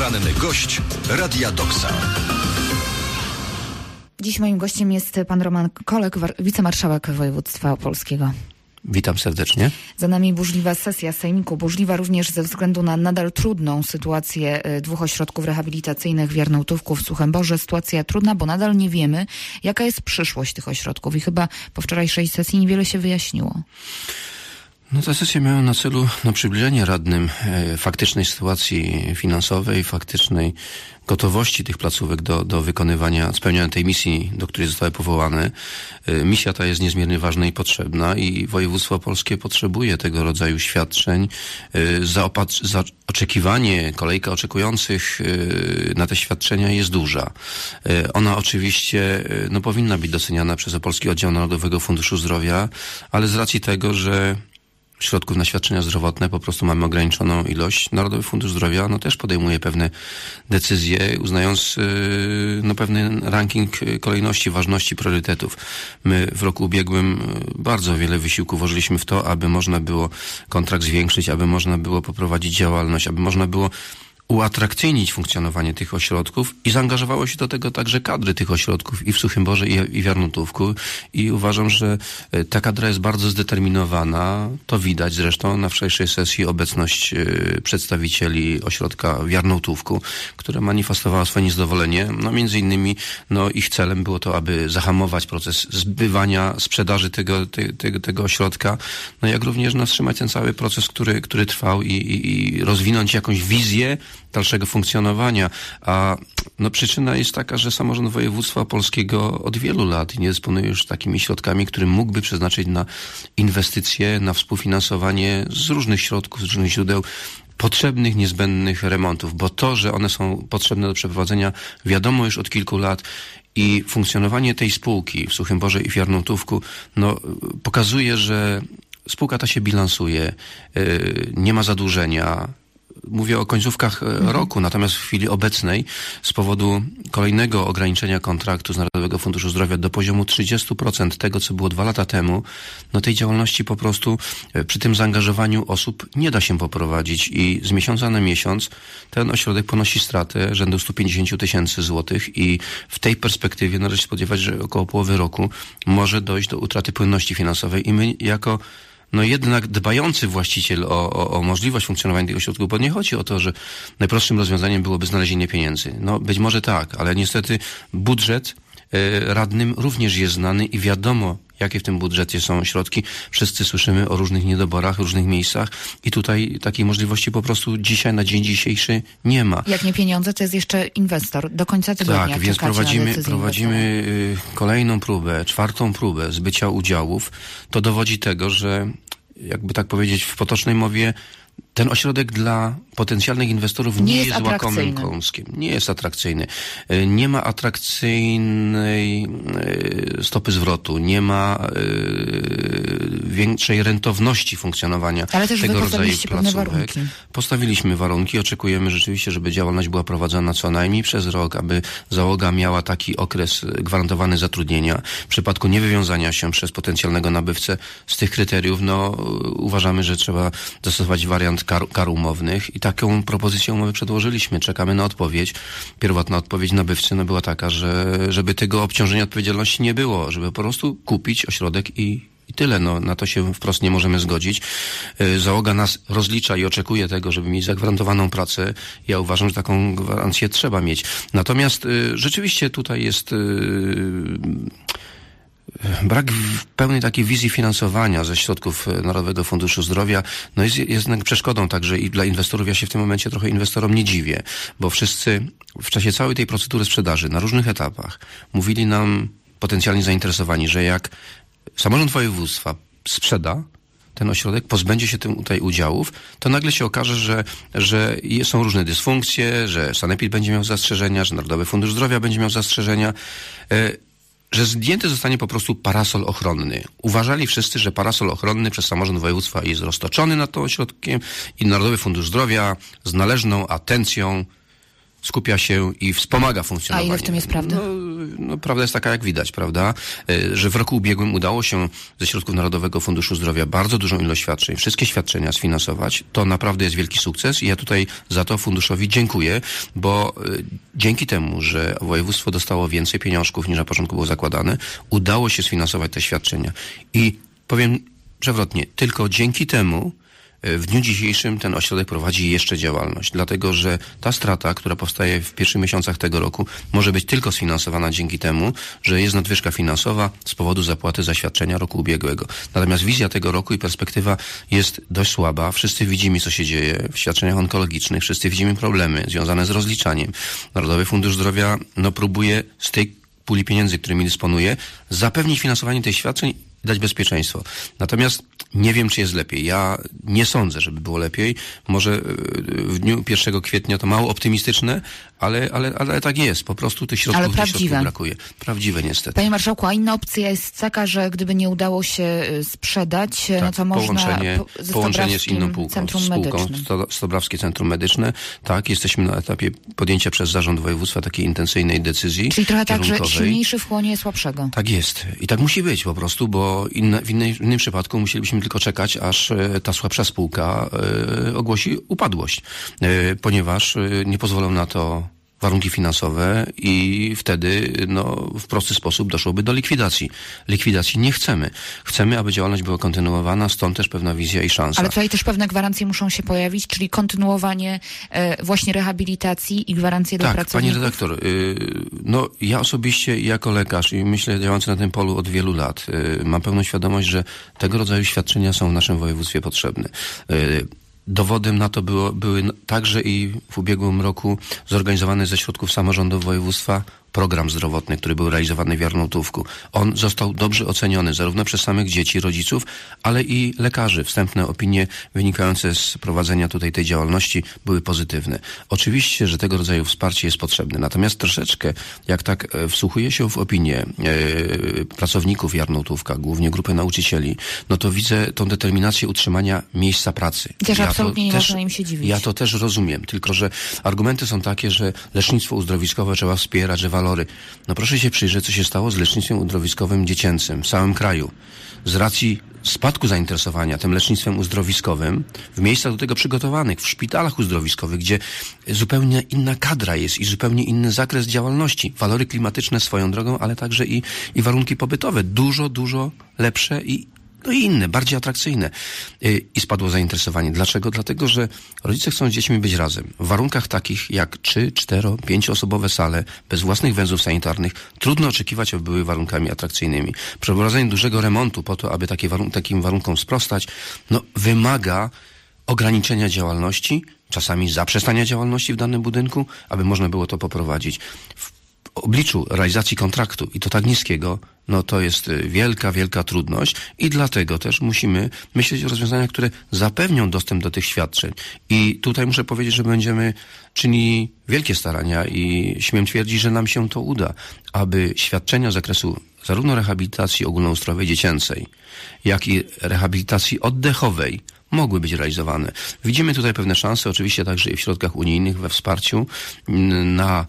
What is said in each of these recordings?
Poranny gość Radia Doksa. Dziś moim gościem jest pan Roman Kolek, wicemarszałek województwa opolskiego. Witam serdecznie. Za nami burzliwa sesja Sejmiku. Burzliwa również ze względu na nadal trudną sytuację 2 ośrodków rehabilitacyjnych w Jarnołtówku, w Suchym Borze. Sytuacja trudna, bo nadal nie wiemy, jaka jest przyszłość tych ośrodków i chyba po wczorajszej sesji niewiele się wyjaśniło. No, ta sesja miała na celu przybliżenie radnym faktycznej sytuacji finansowej, faktycznej gotowości tych placówek do wykonywania, spełniania tej misji, do której zostały powołane. Misja ta jest niezmiernie ważna i potrzebna i województwo opolskie potrzebuje tego rodzaju świadczeń. Oczekiwanie, kolejka oczekujących na te świadczenia jest duża. Ona oczywiście powinna być doceniana przez Opolski Oddział Narodowego Funduszu Zdrowia, ale z racji tego, że środków na świadczenia zdrowotne po prostu mamy ograniczoną ilość, Narodowy Fundusz Zdrowia też podejmuje pewne decyzje, uznając pewien ranking kolejności, ważności, priorytetów. My w roku ubiegłym bardzo wiele wysiłku włożyliśmy w to, aby można było kontrakt zwiększyć, aby można było poprowadzić działalność, aby można było uatrakcyjnić funkcjonowanie tych ośrodków i zaangażowało się do tego także kadry tych ośrodków i w Suchym Borze i w Jarnołtówku i uważam, że ta kadra jest bardzo zdeterminowana. To widać zresztą na wczorajszej sesji obecność przedstawicieli ośrodka w Jarnołtówku, która manifestowała swoje niezadowolenie. Między innymi ich celem było to, aby zahamować proces zbywania, sprzedaży tego ośrodka, jak również wstrzymać ten cały proces, który trwał i rozwinąć jakąś wizję dalszego funkcjonowania, a przyczyna jest taka, że samorząd województwa opolskiego od wielu lat nie dysponuje już takimi środkami, które mógłby przeznaczyć na inwestycje, na współfinansowanie z różnych środków, z różnych źródeł potrzebnych, niezbędnych remontów, bo to, że one są potrzebne do przeprowadzenia, wiadomo już od kilku lat i funkcjonowanie tej spółki w Suchym Borze i w Jarnołtówku pokazuje, że spółka ta się bilansuje, nie ma zadłużenia. Mówię o końcówkach roku, natomiast w chwili obecnej z powodu kolejnego ograniczenia kontraktu z Narodowego Funduszu Zdrowia do poziomu 30% tego, co było 2 lata temu, tej działalności po prostu przy tym zaangażowaniu osób nie da się poprowadzić i z miesiąca na miesiąc ten ośrodek ponosi stratę rzędu 150 000 złotych i w tej perspektywie należy się spodziewać, że około połowy roku może dojść do utraty płynności finansowej i my jako jednak dbający właściciel o możliwość funkcjonowania tych ośrodków, bo nie chodzi o to, że najprostszym rozwiązaniem byłoby znalezienie pieniędzy. Być może tak, ale niestety budżet radnym również jest znany i wiadomo, jakie w tym budżecie są środki. Wszyscy słyszymy o różnych niedoborach, różnych miejscach i tutaj takiej możliwości po prostu dzisiaj, na dzień dzisiejszy nie ma. Jak nie pieniądze, to jest jeszcze inwestor. Do końca tygodnia tak, więc prowadzimy kolejną próbę, 4. próbę zbycia udziałów. To dowodzi tego, że jakby tak powiedzieć w potocznej mowie, ten ośrodek dla potencjalnych inwestorów nie jest łakomym kąskiem. Nie jest atrakcyjny. Nie ma atrakcyjnej stopy zwrotu. Nie ma większej rentowności funkcjonowania tego rodzaju placówek. Postawiliśmy warunki. Oczekujemy rzeczywiście, żeby działalność była prowadzona co najmniej przez rok, aby załoga miała taki okres gwarantowany zatrudnienia. W przypadku niewywiązania się przez potencjalnego nabywcę z tych kryteriów, uważamy, że trzeba zastosować wariant kar umownych i taką propozycję umowy przedłożyliśmy. Czekamy na odpowiedź. Pierwotna odpowiedź nabywcy była taka, żeby tego obciążenia odpowiedzialności nie było, żeby po prostu kupić ośrodek i tyle. Na to się wprost nie możemy zgodzić. Załoga nas rozlicza i oczekuje tego, żeby mieć zagwarantowaną pracę. Ja uważam, że taką gwarancję trzeba mieć. Natomiast rzeczywiście tutaj jest brak pełnej takiej wizji finansowania ze środków Narodowego Funduszu Zdrowia jest jednak przeszkodą także i dla inwestorów. Ja się w tym momencie trochę inwestorom nie dziwię, bo wszyscy w czasie całej tej procedury sprzedaży na różnych etapach mówili nam potencjalnie zainteresowani, że jak samorząd województwa sprzeda ten ośrodek, pozbędzie się tutaj udziałów, to nagle się okaże, że są różne dysfunkcje, że Sanepid będzie miał zastrzeżenia, że Narodowy Fundusz Zdrowia będzie miał zastrzeżenia, że zdjęty zostanie po prostu parasol ochronny. Uważali wszyscy, że parasol ochronny przez samorząd województwa jest roztoczony nad tym ośrodkiem i Narodowy Fundusz Zdrowia z należną atencją skupia się i wspomaga funkcjonowanie. A ile w tym jest prawdy? No, prawda jest taka, jak widać, prawda? Że w roku ubiegłym udało się ze środków Narodowego Funduszu Zdrowia bardzo dużą ilość świadczeń, wszystkie świadczenia sfinansować. To naprawdę jest wielki sukces i ja tutaj za to funduszowi dziękuję, bo dzięki temu, że województwo dostało więcej pieniążków niż na początku było zakładane, udało się sfinansować te świadczenia. I powiem przewrotnie, tylko dzięki temu w dniu dzisiejszym ten ośrodek prowadzi jeszcze działalność, dlatego że ta strata, która powstaje w pierwszych miesiącach tego roku, może być tylko sfinansowana dzięki temu, że jest nadwyżka finansowa z powodu zapłaty za świadczenia roku ubiegłego. Natomiast wizja tego roku i perspektywa jest dość słaba. Wszyscy widzimy, co się dzieje w świadczeniach onkologicznych, wszyscy widzimy problemy związane z rozliczaniem. Narodowy Fundusz Zdrowia próbuje z tej puli pieniędzy, którymi dysponuje, zapewnić finansowanie tych świadczeń, dać bezpieczeństwo. Natomiast nie wiem, czy jest lepiej. Ja nie sądzę, żeby było lepiej. Może w dniu 1 kwietnia to mało optymistyczne, ale tak jest. Po prostu tych środków brakuje. Prawdziwe niestety. Panie marszałku, a inna opcja jest taka, że gdyby nie udało się sprzedać, tak, no to można połączenie z inną spółką, Stobrawskie Centrum Medyczne. Tak, jesteśmy na etapie podjęcia przez zarząd województwa takiej intencyjnej decyzji. Czyli trochę tak, że silniejszy wchłonie słabszego. Tak jest. I tak musi być po prostu, bo w innym przypadku musielibyśmy tylko czekać, aż ta słabsza spółka ogłosi upadłość, ponieważ nie pozwolą na to warunki finansowe i wtedy w prosty sposób doszłoby do likwidacji. Likwidacji nie chcemy. Chcemy, aby działalność była kontynuowana, stąd też pewna wizja i szansa. Ale tutaj też pewne gwarancje muszą się pojawić, czyli kontynuowanie właśnie rehabilitacji i gwarancje dla pracowników. Pani redaktor, ja osobiście jako lekarz i myślę działający na tym polu od wielu lat, mam pełną świadomość, że tego rodzaju świadczenia są w naszym województwie potrzebne. Dowodem na to były także i w ubiegłym roku zorganizowany ze środków samorządu województwa program zdrowotny, który był realizowany w Jarnołtówku. On został dobrze oceniony zarówno przez samych dzieci, rodziców, ale i lekarzy. Wstępne opinie wynikające z prowadzenia tutaj tej działalności były pozytywne. Oczywiście, że tego rodzaju wsparcie jest potrzebne. Natomiast troszeczkę, jak tak wsłuchuję się w opinię pracowników Jarnołtówka, głównie grupy nauczycieli, no to widzę tą determinację utrzymania miejsca pracy. Też absolutnie nie można im się dziwić. Ja to też rozumiem, tylko że argumenty są takie, że lecznictwo uzdrowiskowe trzeba wspierać, że walory. No proszę się przyjrzeć, co się stało z lecznictwem uzdrowiskowym dziecięcym w całym kraju. Z racji spadku zainteresowania tym lecznictwem uzdrowiskowym w miejscach do tego przygotowanych, w szpitalach uzdrowiskowych, gdzie zupełnie inna kadra jest i zupełnie inny zakres działalności. Walory klimatyczne swoją drogą, ale także i warunki pobytowe. Dużo lepsze i inne, bardziej atrakcyjne. I spadło zainteresowanie. Dlaczego? Dlatego, że rodzice chcą z dziećmi być razem. W warunkach takich jak 3, 4, 5-osobowe sale, bez własnych węzłów sanitarnych, trudno oczekiwać, aby były warunkami atrakcyjnymi. Przeprowadzenie dużego remontu po to, aby takim warunkom sprostać, wymaga ograniczenia działalności, czasami zaprzestania działalności w danym budynku, aby można było to poprowadzić. W obliczu realizacji kontraktu i to tak niskiego, to jest wielka trudność i dlatego też musimy myśleć o rozwiązaniach, które zapewnią dostęp do tych świadczeń. I tutaj muszę powiedzieć, że będziemy czynili wielkie starania i śmiem twierdzić, że nam się to uda, aby świadczenia z zakresu zarówno rehabilitacji ogólnoustrojowej dziecięcej, jak i rehabilitacji oddechowej mogły być realizowane. Widzimy tutaj pewne szanse, oczywiście także i w środkach unijnych, we wsparciu na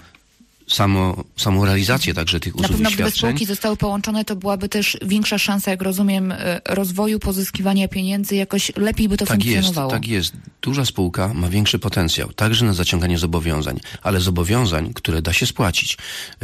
samą realizację także tych usług i świadczeń. Na pewno gdyby spółki zostały połączone, to byłaby też większa szansa, jak rozumiem, rozwoju, pozyskiwania pieniędzy, jakoś lepiej by to funkcjonowało. Tak jest. Duża spółka ma większy potencjał, także na zaciąganie zobowiązań, ale zobowiązań, które da się spłacić.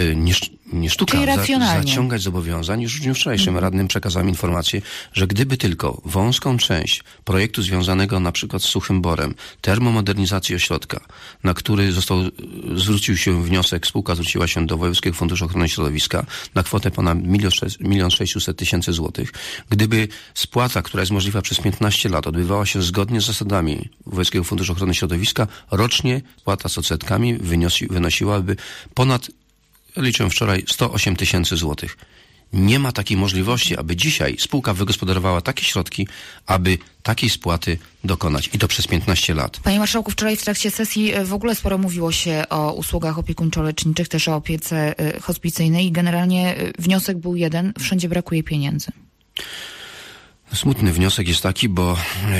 Nie sztuka zaciągać zobowiązań. Już w dniu wczorajszym radnym przekazałem informację, że gdyby tylko wąską część projektu związanego na przykład z Suchym Borem, termomodernizacji ośrodka, na który zwrócił się wniosek, spółka zwróciła się do Wojewódzkiego Funduszu Ochrony Środowiska na kwotę ponad 1 600 000 złotych. Gdyby spłata, która jest możliwa przez 15 lat, odbywała się zgodnie z zasadami Wojewódzkiego Funduszu Ochrony Środowiska, rocznie płata z odsetkami wynosiłaby ponad, liczę wczoraj, 108 000 złotych. Nie ma takiej możliwości, aby dzisiaj spółka wygospodarowała takie środki, aby takiej spłaty dokonać. I to przez 15 lat. Panie marszałku, wczoraj w trakcie sesji w ogóle sporo mówiło się o usługach opiekuńczo-leczniczych, też o opiece hospicyjnej i generalnie wniosek był jeden, wszędzie brakuje pieniędzy. Smutny wniosek jest taki, bo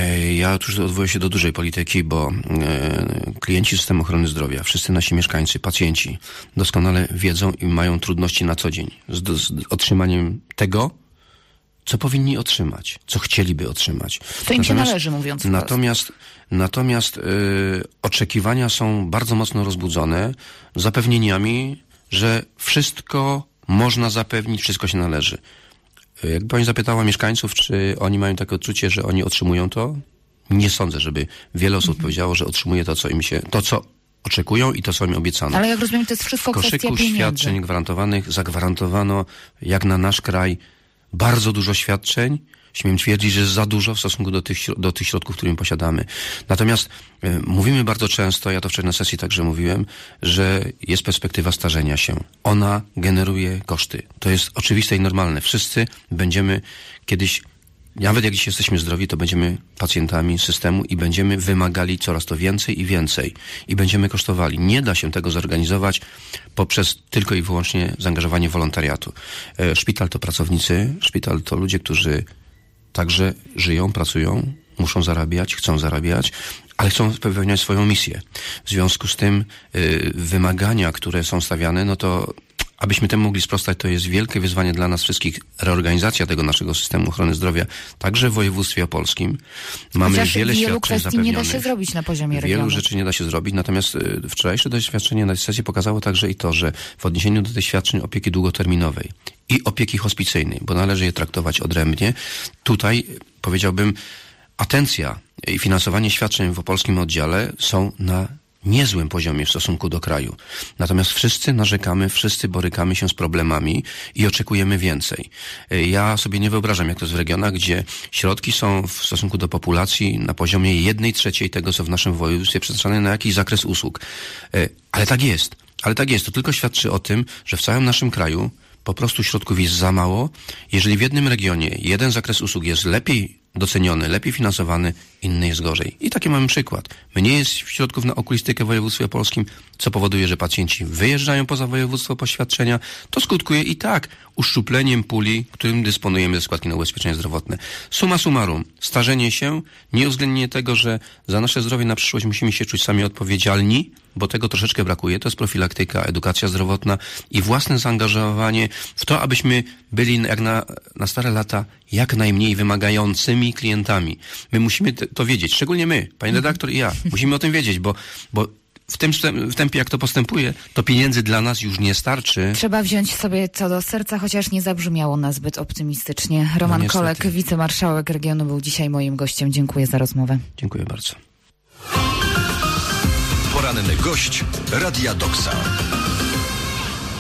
ja już odwołuję się do dużej polityki, bo klienci systemu ochrony zdrowia, wszyscy nasi mieszkańcy, pacjenci doskonale wiedzą i mają trudności na co dzień z otrzymaniem tego, co powinni otrzymać, co chcieliby otrzymać. To im się należy, mówiąc wprost. Natomiast oczekiwania są bardzo mocno rozbudzone zapewnieniami, że wszystko można zapewnić, wszystko się należy. Jakby pani zapytała mieszkańców, czy oni mają takie odczucie, że oni otrzymują to? Nie sądzę, żeby wiele osób powiedziało, że otrzymuje to, co oczekują i to, co im obiecano. Ale jak rozumiem, to jest wszystko kwestia pieniędzy. W koszyku świadczeń gwarantowanych zagwarantowano, jak na nasz kraj, bardzo dużo świadczeń. Śmiem twierdzić, że jest za dużo w stosunku do tych środków, które posiadamy. Natomiast mówimy bardzo często, ja to wczoraj na sesji także mówiłem, że jest perspektywa starzenia się. Ona generuje koszty. To jest oczywiste i normalne. Wszyscy będziemy kiedyś, nawet jak dziś jesteśmy zdrowi, to będziemy pacjentami systemu i będziemy wymagali coraz to więcej i więcej. I będziemy kosztowali. Nie da się tego zorganizować poprzez tylko i wyłącznie zaangażowanie wolontariatu. Szpital to pracownicy, szpital to ludzie, którzy także żyją, pracują, muszą zarabiać, chcą zarabiać, ale chcą spełniać swoją misję. W związku z tym wymagania, które są stawiane, no to abyśmy temu mogli sprostać, to jest wielkie wyzwanie dla nas wszystkich, reorganizacja tego naszego systemu ochrony zdrowia, także w województwie opolskim. Mamy chociaż wiele wielu świadczeń kwestii zapewnionych. nie da się zrobić na poziomie regionu. Wielu rzeczy nie da się zrobić, natomiast wczorajsze doświadczenie na tej sesji pokazało także i to, że w odniesieniu do tych świadczeń opieki długoterminowej i opieki hospicyjnej, bo należy je traktować odrębnie, tutaj powiedziałbym, atencja i finansowanie świadczeń w opolskim oddziale są na niezłym poziomie w stosunku do kraju. Natomiast wszyscy narzekamy, wszyscy borykamy się z problemami i oczekujemy więcej. Ja sobie nie wyobrażam, jak to jest w regionach, gdzie środki są w stosunku do populacji na poziomie 1/3 tego, co w naszym województwie przeznaczone na jakiś zakres usług. Ale tak jest. To tylko świadczy o tym, że w całym naszym kraju po prostu środków jest za mało. Jeżeli w jednym regionie jeden zakres usług jest lepiej doceniony, lepiej finansowany, inny jest gorzej. I taki mamy przykład. Mniej jest środków na okulistykę w województwie opolskim, co powoduje, że pacjenci wyjeżdżają poza województwo po świadczenia. To skutkuje i tak uszczupleniem puli, którym dysponujemy ze składki na ubezpieczenie zdrowotne. Summa summarum, starzenie się, nieuwzględnienie tego, że za nasze zdrowie na przyszłość musimy się czuć sami odpowiedzialni, bo tego troszeczkę brakuje. To jest profilaktyka, edukacja zdrowotna i własne zaangażowanie w to, abyśmy byli jak na stare lata jak najmniej wymagającymi klientami. My musimy to wiedzieć, szczególnie my, pani redaktor i ja. Musimy o tym wiedzieć, bo w tempie, jak to postępuje, to pieniędzy dla nas już nie starczy. Trzeba wziąć sobie co do serca, chociaż nie zabrzmiało na zbyt optymistycznie. Roman Kolek, wicemarszałek regionu, był dzisiaj moim gościem. Dziękuję za rozmowę. Dziękuję bardzo. Poranny gość Radia Doksa.